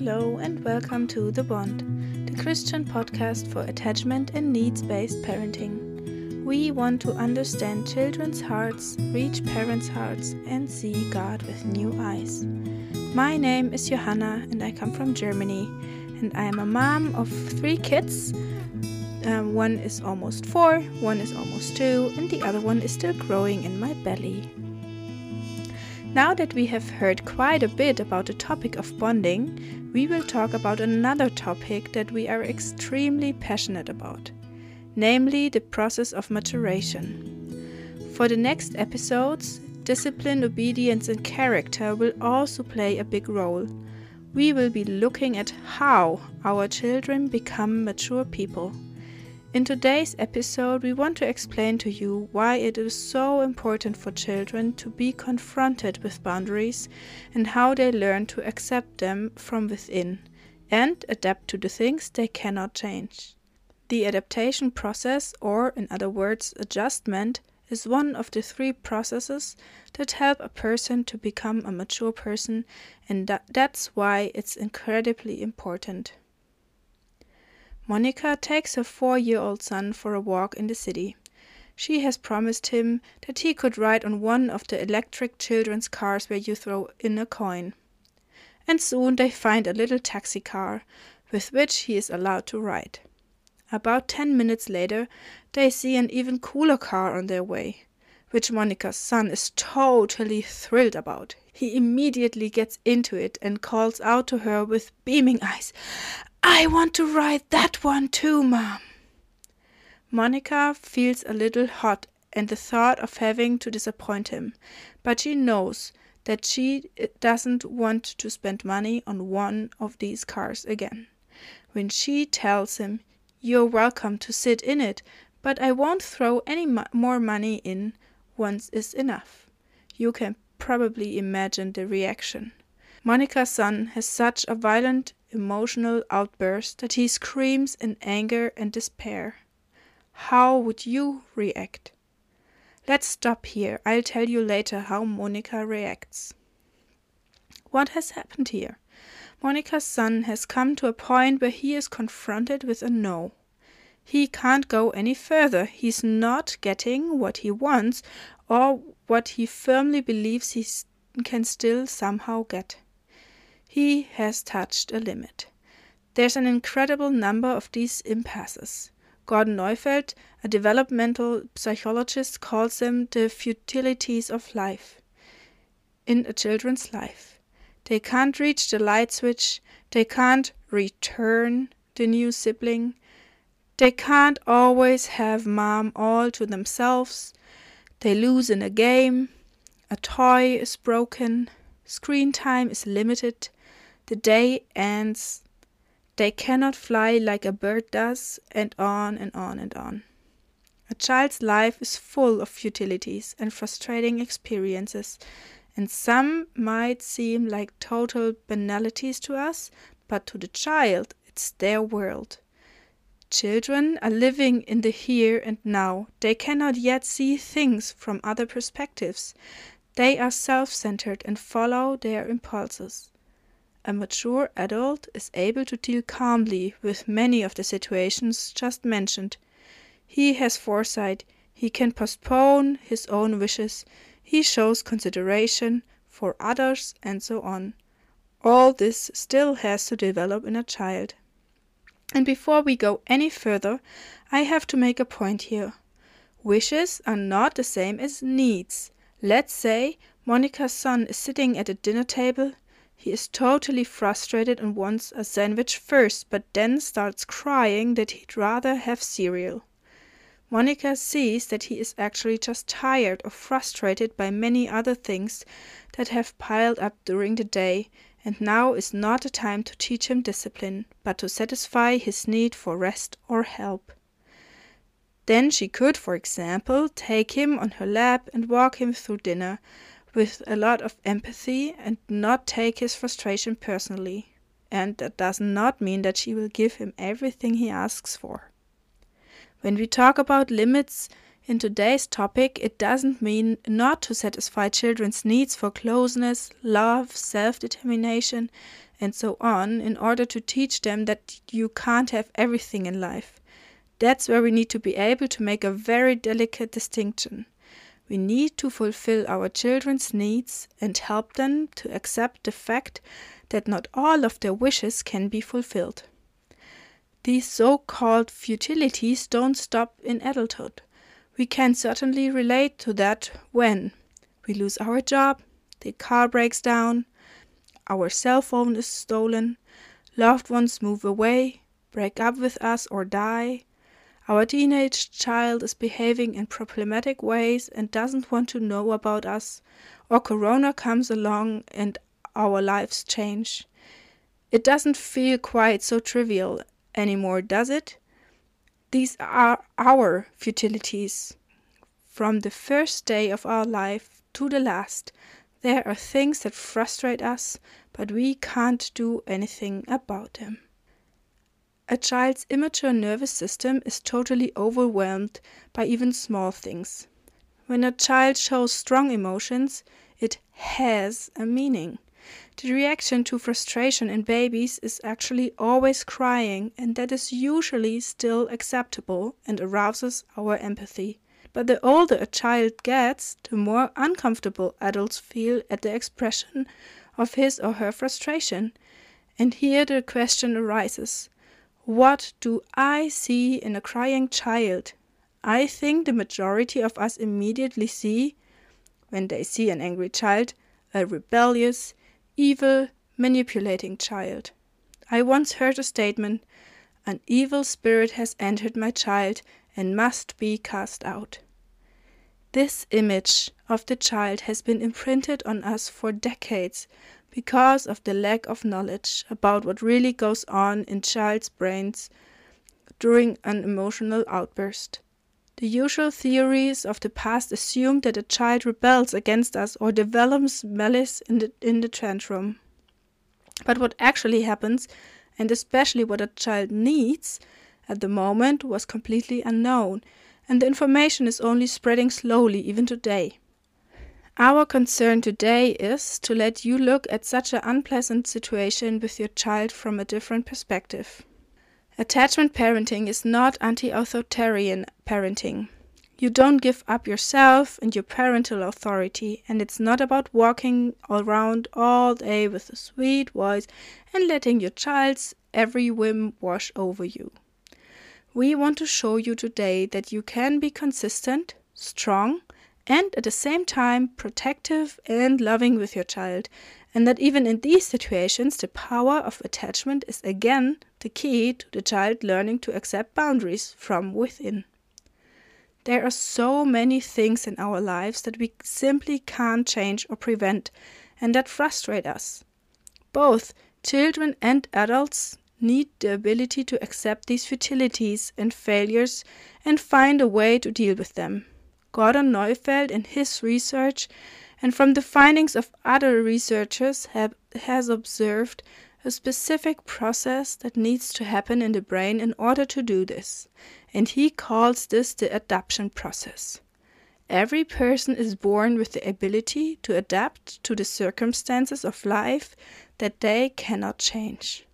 Hello and welcome to The Bond, the Christian podcast for attachment and needs-based parenting. We want to understand children's hearts, reach parents' hearts, and see God with new eyes. My name is Johanna and I come from Germany, and I am a mom of 3 kids. One is almost 4, one is almost 2, and the other one is still growing in my belly. Now that we have heard quite a bit about the topic of bonding, we will talk about another topic that we are extremely passionate about, namely the process of maturation. For the next episodes, discipline, obedience, and character will also play a big role. We will be looking at how our children become mature people. In today's episode, we want to explain to you why it is so important for children to be confronted with boundaries and how they learn to accept them from within and adapt to the things they cannot change. The adaptation process, or in other words, adjustment, is one of the 3 processes that help a person to become a mature person, and that's why it's incredibly important. Monica takes her 4-year-old son for a walk in the city. She has promised him that he could ride on one of the electric children's cars where you throw in a coin. And soon they find a little taxi car with which he is allowed to ride. About 10 minutes later, they see an even cooler car on their way, which Monica's son is totally thrilled about. He immediately gets into it and calls out to her with beaming eyes, "I want to ride that one too, Mom." Monica feels a little hot at the thought of having to disappoint him, but she knows that she doesn't want to spend money on one of these cars again. When she tells him, "You're welcome to sit in it, but I won't throw any more money in, once is enough," you can probably imagine the reaction. Monica's son has such a violent emotional outburst that he screams in anger and despair. How would you react? Let's stop here. I'll tell you later how Monica reacts. What has happened here? Monica's son has come to a point where he is confronted with a no. He can't go any further. He's not getting what he wants or what he firmly believes he can still somehow get. He has touched a limit. There's an incredible number of these impasses. Gordon Neufeld, a developmental psychologist, calls them the futilities of life in a children's life. They can't reach the light switch. They can't return the new sibling. They can't always have mom all to themselves. They lose in a game. A toy is broken. Screen time is limited. The day ends. They cannot fly like a bird does, and on and on and on. A child's life is full of futilities and frustrating experiences, and some might seem like total banalities to us, but to the child, it's their world. Children are living in the here and now. They cannot yet see things from other perspectives. They are self-centered and follow their impulses. A mature adult is able to deal calmly with many of the situations just mentioned. He has foresight, he can postpone his own wishes, he shows consideration for others, and so on. All this still has to develop in a child. And before we go any further, I have to make a point here. Wishes are not the same as needs. Let's say Monica's son is sitting at a dinner table. He is totally frustrated and wants a sandwich first, but then starts crying that he'd rather have cereal. Monica sees that he is actually just tired or frustrated by many other things that have piled up during the day, and now is not the time to teach him discipline, but to satisfy his need for rest or help. Then she could, for example, take him on her lap and walk him through dinner, with a lot of empathy and not take his frustration personally. And that does not mean that she will give him everything he asks for. When we talk about limits in today's topic, it doesn't mean not to satisfy children's needs for closeness, love, self-determination, and so on, in order to teach them that you can't have everything in life. That's where we need to be able to make a very delicate distinction. We need to fulfill our children's needs and help them to accept the fact that not all of their wishes can be fulfilled. These so-called futilities don't stop in adulthood. We can certainly relate to that when we lose our job, the car breaks down, our cell phone is stolen, loved ones move away, break up with us or die, our teenage child is behaving in problematic ways and doesn't want to know about us, or Corona comes along and our lives change. It doesn't feel quite so trivial anymore, does it? These are our futilities. From the first day of our life to the last, there are things that frustrate us, but we can't do anything about them. A child's immature nervous system is totally overwhelmed by even small things. When a child shows strong emotions, it has a meaning. The reaction to frustration in babies is actually always crying, and that is usually still acceptable and arouses our empathy. But the older a child gets, the more uncomfortable adults feel at the expression of his or her frustration. And here the question arises: what do I see in a crying child? I think the majority of us immediately see, when they see an angry child, a rebellious, evil, manipulating child. I once heard a statement: "An evil spirit has entered my child and must be cast out." This image of the child has been imprinted on us for decades because of the lack of knowledge about what really goes on in child's brains during an emotional outburst. The usual theories of the past assumed that a child rebels against us or develops malice in the tantrum. But what actually happens, and especially what a child needs at the moment, was completely unknown, and the information is only spreading slowly even today. Our concern today is to let you look at such an unpleasant situation with your child from a different perspective. Attachment parenting is not anti-authoritarian parenting. You don't give up yourself and your parental authority, and it's not about walking around all day with a sweet voice and letting your child's every whim wash over you. We want to show you today that you can be consistent, strong, and at the same time protective and loving with your child, and that even in these situations the power of attachment is again the key to the child learning to accept boundaries from within. There are so many things in our lives that we simply can't change or prevent, and that frustrate us. Both children and adults need the ability to accept these futilities and failures and find a way to deal with them. Gordon Neufeld, in his research and from the findings of other researchers, has observed a specific process that needs to happen in the brain in order to do this, and he calls this the adaptation process. Every person is born with the ability to adapt to the circumstances of life that they cannot change.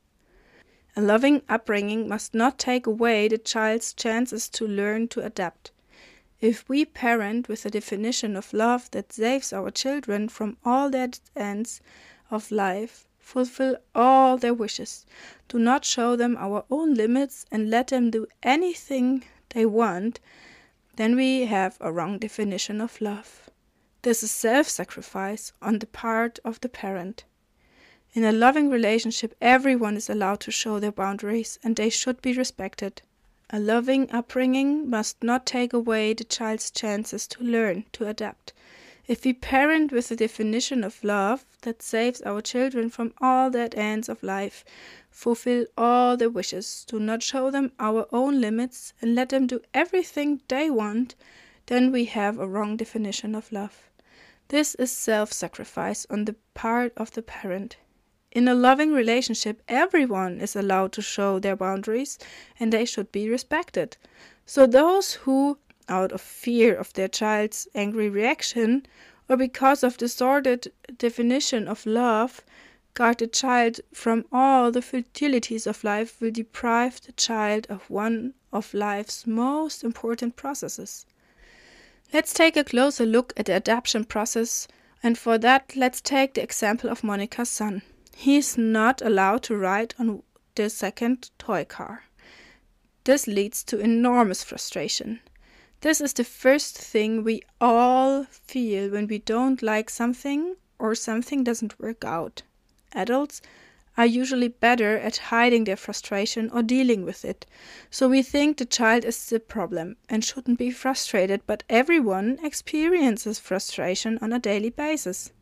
A loving upbringing must not take away the child's chances to learn to adapt. If we parent with a definition of love that saves our children from all their ends of life, fulfill all their wishes, do not show them our own limits and let them do anything they want, then we have a wrong definition of love. This is self-sacrifice on the part of the parent. In a loving relationship, everyone is allowed to show their boundaries, and they should be respected. A loving upbringing must not take away the child's chances to learn to adapt. If we parent with a definition of love that saves our children from all their ends of life, fulfill all their wishes, do not show them our own limits, and let them do everything they want, then we have a wrong definition of love. This is self-sacrifice on the part of the parent. In a loving relationship, everyone is allowed to show their boundaries, and they should be respected. So those who, out of fear of their child's angry reaction, or because of distorted definition of love, guard the child from all the futilities of life will deprive the child of one of life's most important processes. Let's take a closer look at the adoption process, and for that let's take the example of Monica's son. He's not allowed to ride on the second toy car. This leads to enormous frustration. This is the first thing we all feel when we don't like something or something doesn't work out. Adults are usually better at hiding their frustration or dealing with it, so we think the child is the problem and shouldn't be frustrated, but everyone experiences frustration on a daily basis.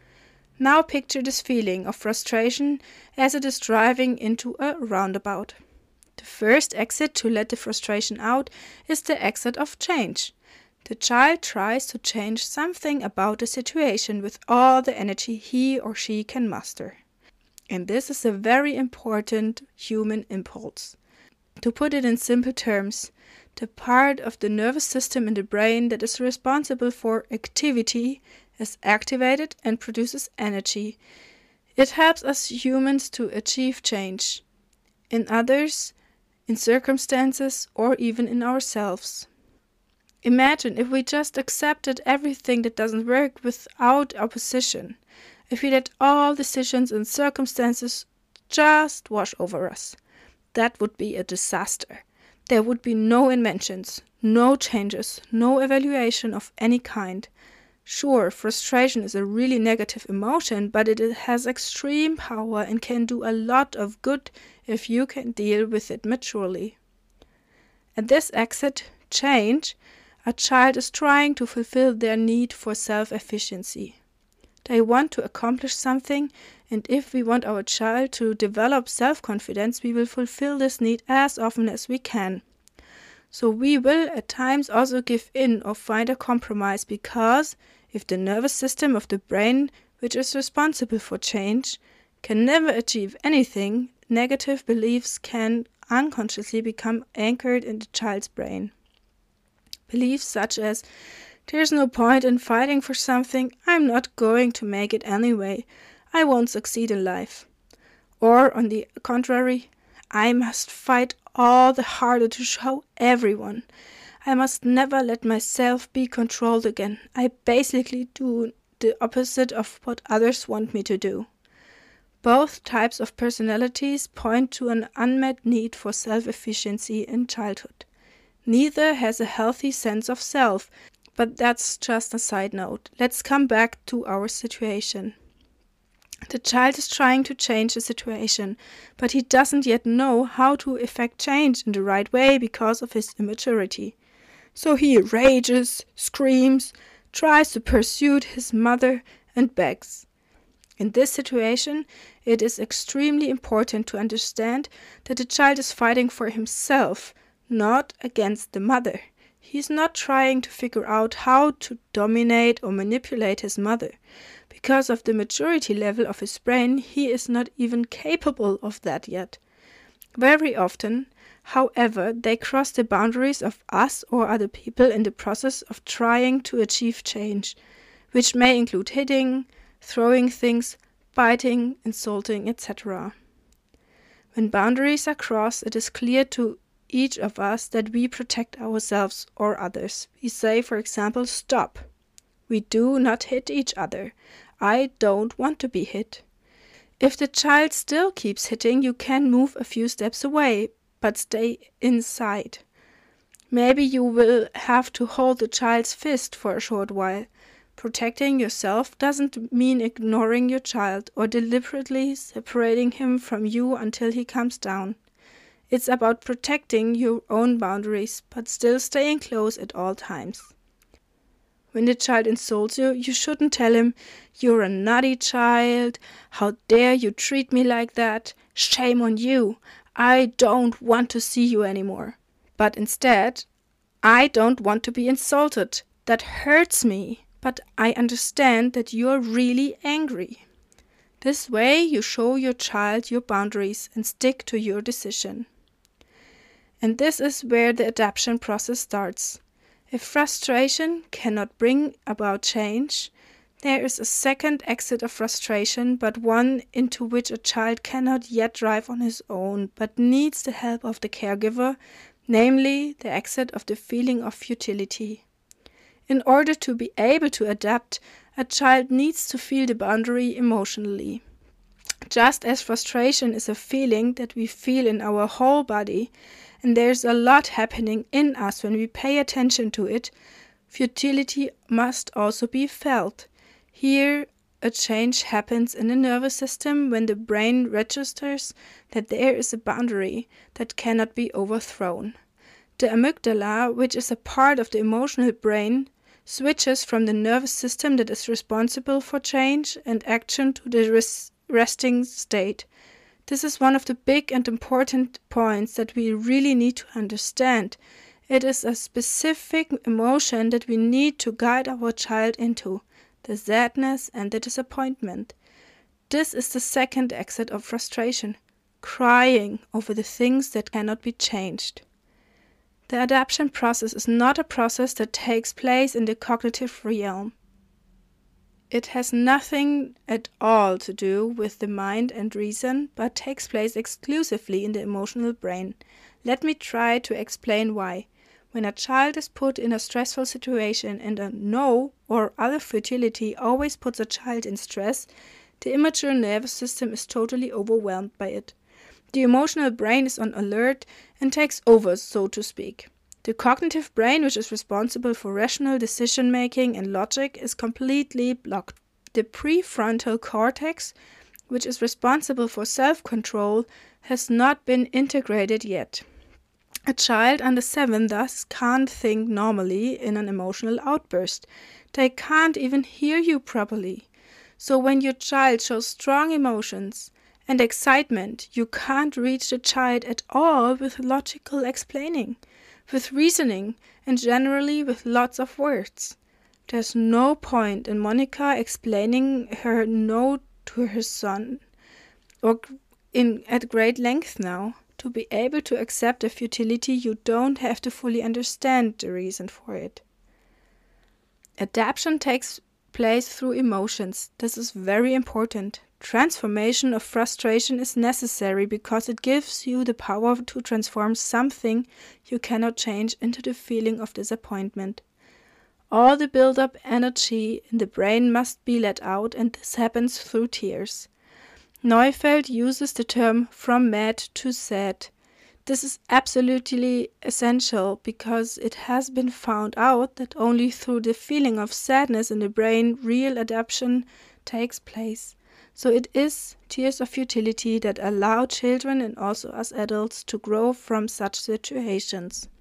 Now picture this feeling of frustration as it is driving into a roundabout. The first exit to let the frustration out is the exit of change. The child tries to change something about the situation with all the energy he or she can muster. And this is a very important human impulse. To put it in simple terms, the part of the nervous system in the brain that is responsible for activity is activated and produces energy. It helps us humans to achieve change in others, in circumstances, or even in ourselves. Imagine if we just accepted everything that doesn't work without opposition. If we let all decisions and circumstances just wash over us. That would be a disaster. There would be no inventions, no changes, no evaluation of any kind. Sure, frustration is a really negative emotion, but it has extreme power and can do a lot of good if you can deal with it maturely. At this exit, change, a child is trying to fulfill their need for self-efficiency. They want to accomplish something, and if we want our child to develop self-confidence, we will fulfill this need as often as we can. So we will at times also give in or find a compromise, because if the nervous system of the brain, which is responsible for change, can never achieve anything, negative beliefs can unconsciously become anchored in the child's brain. Beliefs such as, "There's no point in fighting for something, I'm not going to make it anyway, I won't succeed in life." Or on the contrary, "I must fight all the harder to show everyone. I must never let myself be controlled again. I basically do the opposite of what others want me to do." Both types of personalities point to an unmet need for self-efficiency in childhood. Neither has a healthy sense of self, but that's just a side note. Let's come back to our situation. The child is trying to change the situation, but he doesn't yet know how to effect change in the right way because of his immaturity. So he rages, screams, tries to pursue his mother, and begs. In this situation, it is extremely important to understand that the child is fighting for himself, not against the mother. He's not trying to figure out how to dominate or manipulate his mother. Because of the maturity level of his brain, he is not even capable of that yet. Very often, however, they cross the boundaries of us or other people in the process of trying to achieve change, which may include hitting, throwing things, biting, insulting, etc. When boundaries are crossed, it is clear to each of us that we protect ourselves or others. We say, for example, "Stop. We do not hit each other. I don't want to be hit." If the child still keeps hitting, you can move a few steps away, but stay inside. Maybe you will have to hold the child's fist for a short while. Protecting yourself doesn't mean ignoring your child or deliberately separating him from you until he calms down. It's about protecting your own boundaries, but still staying close at all times. When the child insults you, you shouldn't tell him, "You're a naughty child, how dare you treat me like that, shame on you, I don't want to see you anymore." But instead, "I don't want to be insulted, that hurts me, but I understand that you're really angry." This way you show your child your boundaries and stick to your decision. And this is where the adaptation process starts. If frustration cannot bring about change, There is a second exit of frustration, but one into which a child cannot yet drive on his own, but needs the help of the caregiver, namely the exit of the feeling of futility. In order to be able to adapt, a child needs to feel the boundary emotionally. Just as frustration is a feeling that we feel in our whole body, and there's a lot happening in us when we pay attention to it, futility must also be felt. Here, a change happens in the nervous system when the brain registers that there is a boundary that cannot be overthrown. The amygdala, which is a part of the emotional brain, switches from the nervous system that is responsible for change and action to the resting state. This is one of the big and important points that we really need to understand. It is a specific emotion that we need to guide our child into, the sadness and the disappointment. This is the second exit of frustration, crying over the things that cannot be changed. The adaptation process is not a process that takes place in the cognitive realm. It has nothing at all to do with the mind and reason, but takes place exclusively in the emotional brain. Let me try to explain why. When a child is put in a stressful situation and a no or other futility always puts a child in stress, the immature nervous system is totally overwhelmed by it. The emotional brain is on alert and takes over, so to speak. The cognitive brain, which is responsible for rational decision-making and logic, is completely blocked. The prefrontal cortex, which is responsible for self-control, has not been integrated yet. A child under 7 thus can't think normally in an emotional outburst. They can't even hear you properly. So when your child shows strong emotions and excitement, you can't reach the child at all with logical explaining, with reasoning, and generally with lots of words. There's no point in Monica explaining her no to her son or at great length now. To be able to accept a futility, you don't have to fully understand the reason for it. Adaptation takes place through emotions. This is very important. Transformation of frustration is necessary because it gives you the power to transform something you cannot change into the feeling of disappointment. All the build-up energy in the brain must be let out, and this happens through tears. Neufeld uses the term from mad to sad. This is absolutely essential because it has been found out that only through the feeling of sadness in the brain real adaptation takes place. So it is tears of futility that allow children and also us adults to grow from such situations.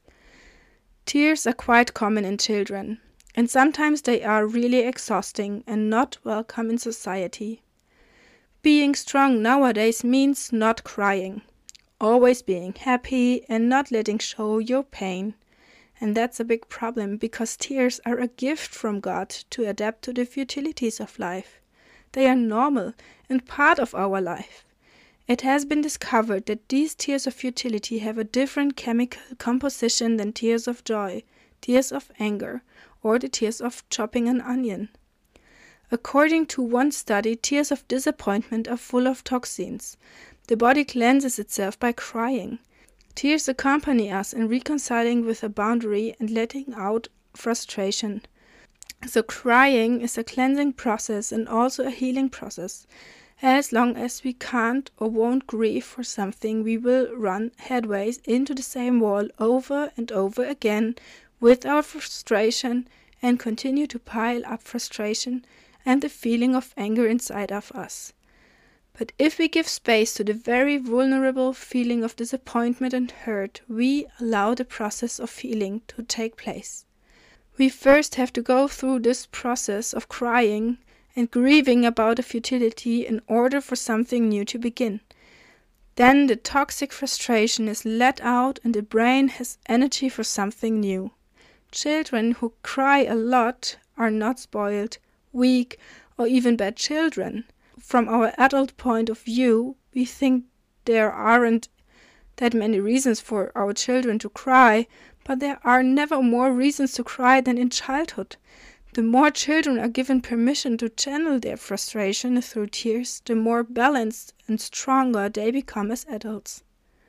Tears are quite common in children, and sometimes they are really exhausting and not welcome in society. Being strong nowadays means not crying, always being happy and not letting show your pain. And that's a big problem because tears are a gift from God to adapt to the futilities of life. They are normal and part of our life. It has been discovered that these tears of futility have a different chemical composition than tears of joy, tears of anger, or the tears of chopping an onion. According to one study, tears of disappointment are full of toxins. The body cleanses itself by crying. Tears accompany us in reconciling with a boundary and letting out frustration. So crying is a cleansing process and also a healing process. As long as we can't or won't grieve for something, we will run headways into the same wall over and over again with our frustration and continue to pile up frustration and the feeling of anger inside of us. But if we give space to the very vulnerable feeling of disappointment and hurt, we allow the process of healing to take place. We first have to go through this process of crying and grieving about a futility in order for something new to begin. Then the toxic frustration is let out and the brain has energy for something new. Children who cry a lot are not spoiled, weak, or even bad children. From our adult point of view, we think there aren't that many reasons for our children to cry, but there are never more reasons to cry than in childhood. The more children are given permission to channel their frustration through tears, the more balanced and stronger they become as adults.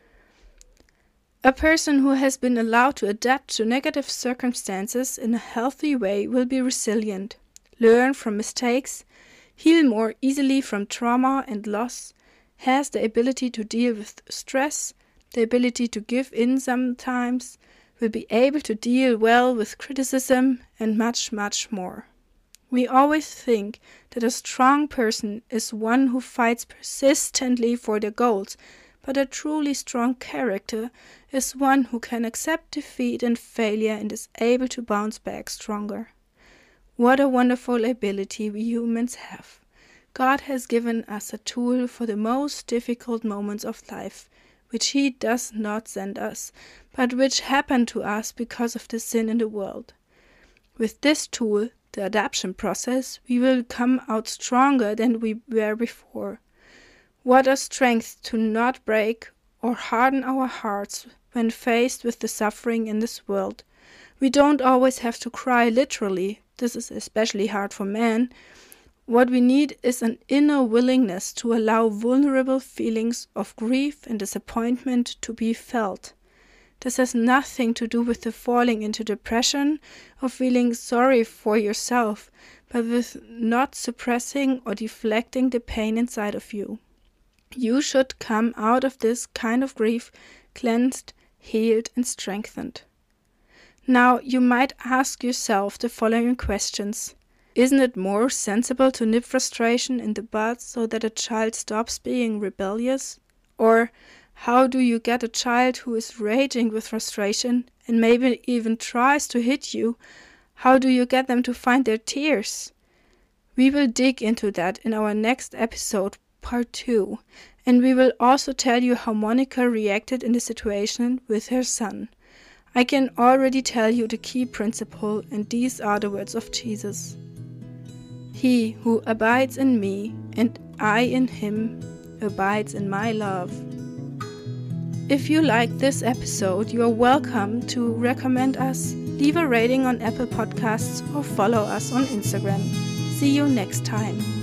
A person who has been allowed to adapt to negative circumstances in a healthy way will be resilient, learn from mistakes, heal more easily from trauma and loss, has the ability to deal with stress, the ability to give in sometimes, will be able to deal well with criticism, and much, much more. We always think that a strong person is one who fights persistently for their goals, but a truly strong character is one who can accept defeat and failure and is able to bounce back stronger. What a wonderful ability we humans have. God has given us a tool for the most difficult moments of life, which He does not send us, but which happen to us because of the sin in the world. With this tool, the adaptation process, we will come out stronger than we were before. What a strength to not break or harden our hearts when faced with the suffering in this world. We don't always have to cry literally. This is especially hard for men. What we need is an inner willingness to allow vulnerable feelings of grief and disappointment to be felt. This has nothing to do with the falling into depression or feeling sorry for yourself, but with not suppressing or deflecting the pain inside of you. You should come out of this kind of grief cleansed, healed, and strengthened. Now, you might ask yourself the following questions. Isn't it more sensible to nip frustration in the bud so that a child stops being rebellious? Or how do you get a child who is raging with frustration and maybe even tries to hit you? How do you get them to find their tears? We will dig into that in our next episode, part 2, and we will also tell you how Monica reacted in the situation with her son. I can already tell you the key principle, and these are the words of Jesus. He who abides in me, and I in him, abides in my love. If you like this episode, you are welcome to recommend us, leave a rating on Apple Podcasts, or follow us on Instagram. See you next time.